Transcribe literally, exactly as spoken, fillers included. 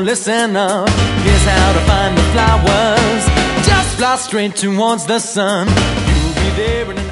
listen up. Here's how to find the flowers. Just fly straight towards the sun. You'll be there in a